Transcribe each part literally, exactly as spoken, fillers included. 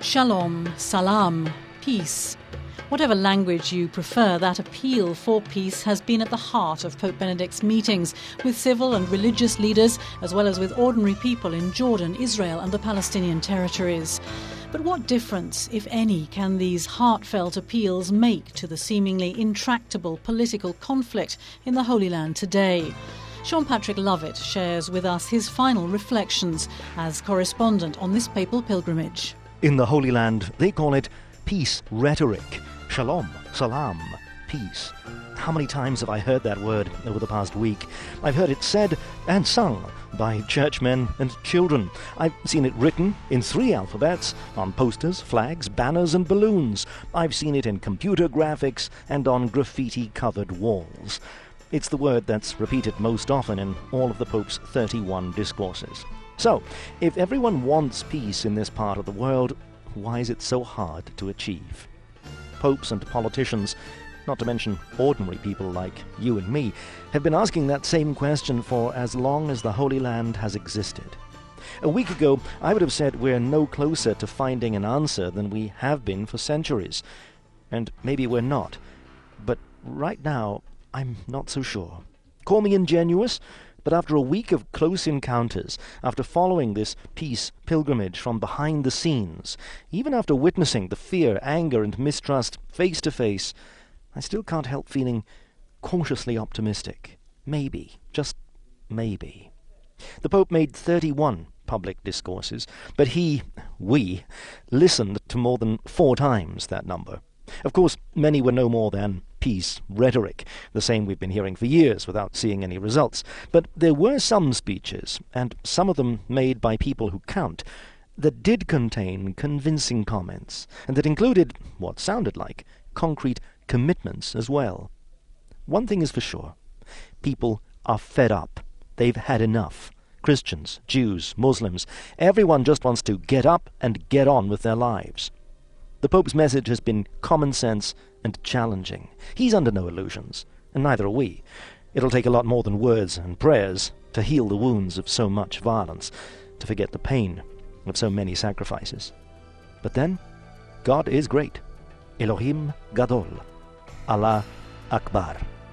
Shalom, salam, peace. Whatever language you prefer, that appeal for peace has been at the heart of Pope Benedict's meetings with civil and religious leaders, as well as with ordinary people in Jordan, Israel and the Palestinian territories. But what difference, if any, can these heartfelt appeals make to the seemingly intractable political conflict in the Holy Land today? Sean Patrick Lovett shares with us his final reflections as correspondent on this papal pilgrimage. In the Holy Land, they call it peace rhetoric. Shalom, salam, peace. How many times have I heard that word over the past week? I've heard it said and sung by churchmen and children. I've seen it written in three alphabets on posters, flags, banners and balloons. I've seen it in computer graphics and on graffiti-covered walls. It's the word that's repeated most often in all of the Pope's thirty-one discourses. So, if everyone wants peace in this part of the world, why is it so hard to achieve? Popes and politicians, not to mention ordinary people like you and me, have been asking that same question for as long as the Holy Land has existed. A week ago, I would have said we're no closer to finding an answer than we have been for centuries. And maybe we're not. But right now, I'm not so sure. Call me ingenuous, but after a week of close encounters, after following this peace pilgrimage from behind the scenes, even after witnessing the fear, anger and mistrust face to face, I still can't help feeling cautiously optimistic. Maybe, just maybe. The Pope made thirty-one public discourses, but he, we, listened to more than four times that number. Of course, many were no more than peace rhetoric, the same we've been hearing for years without seeing any results. But there were some speeches, and some of them made by people who count, that did contain convincing comments, and that included what sounded like concrete commitments as well. One thing is for sure. People are fed up. They've had enough. Christians, Jews, Muslims, everyone just wants to get up and get on with their lives. The Pope's message has been common sense and challenging. He's under no illusions, and neither are we. It'll take a lot more than words and prayers to heal the wounds of so much violence, to forget the pain of so many sacrifices. But then, God is great. Elohim Gadol. Allah Akbar.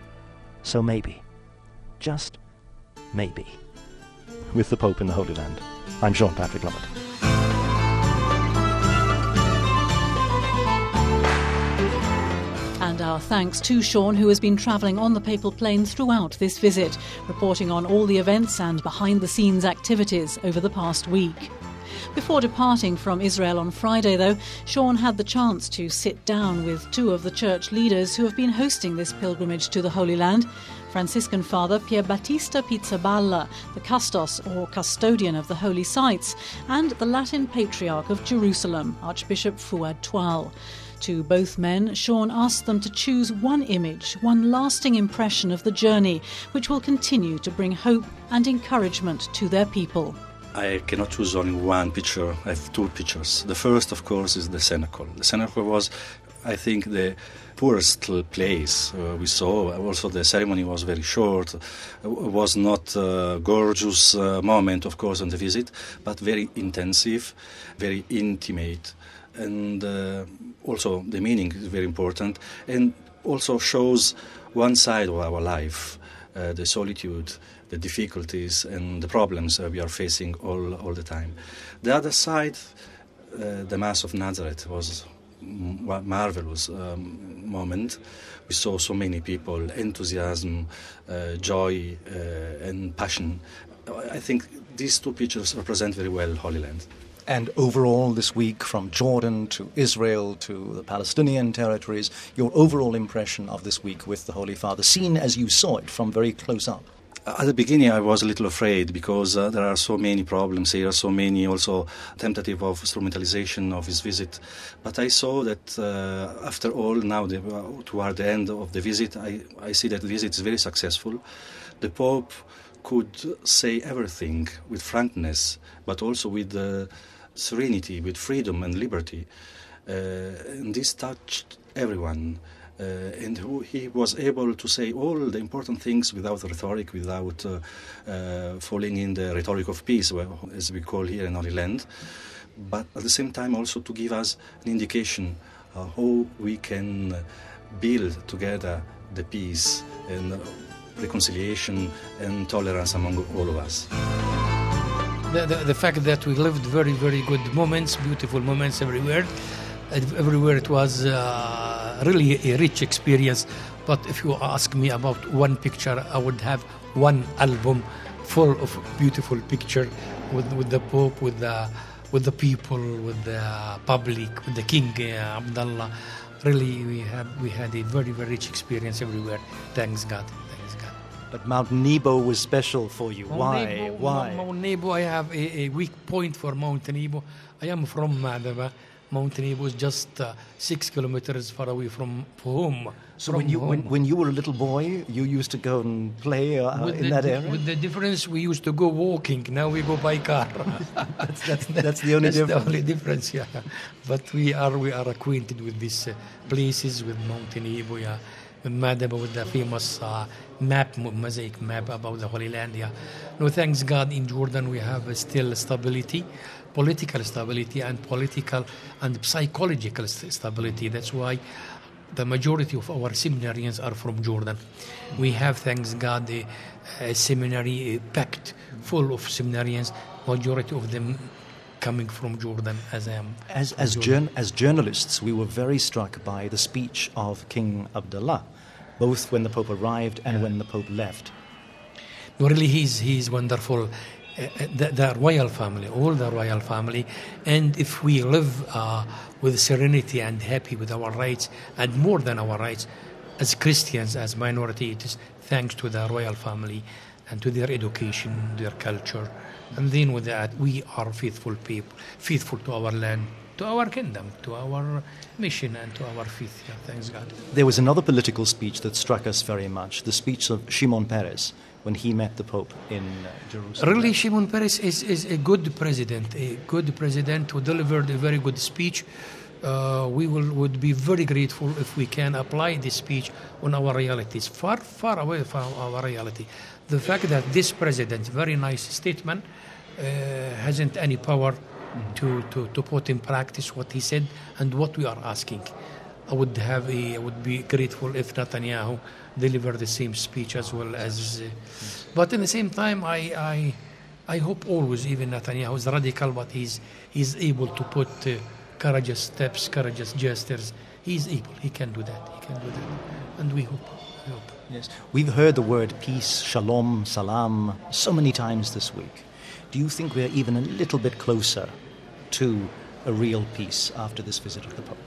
So maybe, just maybe. With the Pope in the Holy Land, I'm Sean Patrick Lovett. And our thanks to Sean, who has been travelling on the papal plane throughout this visit, reporting on all the events and behind-the-scenes activities over the past week. Before departing from Israel on Friday, though, Sean had the chance to sit down with two of the church leaders who have been hosting this pilgrimage to the Holy Land. Franciscan Father Pier Battista Pizzaballa, the custos or custodian of the holy sites, and the Latin Patriarch of Jerusalem, Archbishop Fouad Toual. To both men, Sean asked them to choose one image, one lasting impression of the journey, which will continue to bring hope and encouragement to their people. I cannot choose only one picture. I have two pictures. The first, of course, is the cenacle. The cenacle was, I think, the poorest place uh, we saw. Also, the ceremony was very short. It was not a gorgeous uh, moment, of course, on the visit, but very intensive, very intimate. And uh, also the meaning is very important, and also shows one side of our life, uh, the solitude, the difficulties and the problems uh, we are facing all all the time. The other side, uh, the Mass of Nazareth, was a marvelous um, moment. We saw so many people, enthusiasm, uh, joy uh, and passion. I think these two pictures represent very well Holy Land. And overall this week, from Jordan to Israel to the Palestinian territories, your overall impression of this week with the Holy Father, seen as you saw it from very close up? At the beginning I was a little afraid because uh, there are so many problems here, so many also tentative of instrumentalization of his visit. But I saw that uh, after all, now the, uh, toward the end of the visit, I, I see that the visit is very successful. The Pope could say everything with frankness, but also with uh, serenity, with freedom and liberty. Uh, and this touched everyone. Uh, and who he was able to say all the important things without rhetoric, without uh, uh, falling in the rhetoric of peace, well, as we call here in Holy Land. but at the same time also to give us an indication of how we can build together the peace and reconciliation and tolerance among all of us. The, the, the fact that we lived very, very good moments, beautiful moments everywhere. Everywhere it was uh, really a rich experience. But if you ask me about one picture, I would have one album full of beautiful picture with, with the Pope, with the with the people, with the public, with the King uh, Abdullah. Really, we have we had a very, very rich experience everywhere. Thanks God. Thanks God. But Mount Nebo was special for you. Mount Why? Nebo, Why? Mount Nebo, I have a, a weak point for Mount Nebo. I am from Madaba. Mount Nebo is just uh, six kilometers far away from home. So from when you home. when, when you were a little boy, you used to go and play uh, with in the, that area? With the difference, we used to go walking. Now we go by car. that's, that's, that's the only that's difference. the only difference, yeah. But we are we are acquainted with these uh, places, with Mount Nebo, yeah, with Madaba, with the famous uh, map, mosaic map about the Holy Land, yeah. No, thanks God, in Jordan we have uh, still stability, political stability, and political and psychological st- stability. That's why the majority of our seminarians are from Jordan. We have, thanks God, a, a seminary a packed full of seminarians, majority of them coming from Jordan, as I am. As, as, jour- as journalists, we were very struck by the speech of King Abdullah, both when the Pope arrived and yeah. when the Pope left. No, really, he's, he's wonderful. Uh, the, the royal family, all the royal family, and if we live uh, with serenity and happy with our rights, and more than our rights, as Christians, as minority, it is thanks to the royal family and to their education, their culture, and then with that, we are faithful people, faithful to our land, to our kingdom, to our mission, and to our faith. Yeah, thanks God. There was another political speech that struck us very much, the speech of Shimon Peres, when he met the Pope in uh, Jerusalem. Really, Shimon Peres is, is a good president, a good president who delivered a very good speech. Uh, we will would be very grateful if we can apply this speech on our realities, far, far away from our reality. The fact that this president, very nice statement, uh, hasn't any power mm-hmm. to, to, to put in practice what he said and what we are asking. I would have a, I would be grateful if Netanyahu delivered the same speech as well as. Uh, but at the same time, I, I, I hope always, even Netanyahu is radical, but he's he's able to put uh, courageous steps, courageous gestures. He's able. He can do that. He can do that, and we hope. We hope. Yes, we've heard the word peace, shalom, salam, so many times this week. Do you think we're even a little bit closer to a real peace after this visit of the Pope?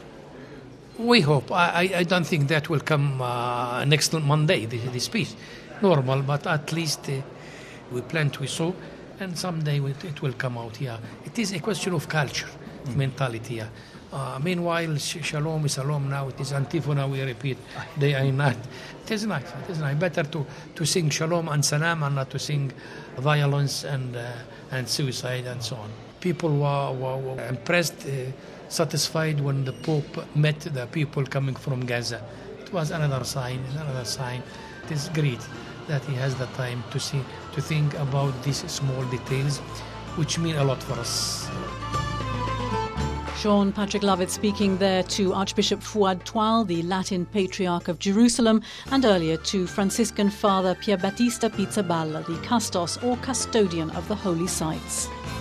We hope. I, I don't think that will come uh, next Monday, this, this peace. Normal, but at least uh, we plan to so, and someday it will come out, yeah. It is a question of culture, mm. mentality, yeah. Uh, meanwhile, sh- shalom is shalom now, it is antiphona, we repeat day and night. It is nice, it is nice. Better to, to sing shalom and salam and not to sing violence and, uh, and suicide and so on. People were, were, were impressed, uh, satisfied when the Pope met the people coming from Gaza. It was another sign, another sign. It is great that he has the time to see, to think about these small details, which mean a lot for us. Sean Patrick Lovett speaking there to Archbishop Fouad Toual, the Latin Patriarch of Jerusalem, and earlier to Franciscan Father Pierbattista Pizzaballa, the Custos or Custodian of the Holy Sites.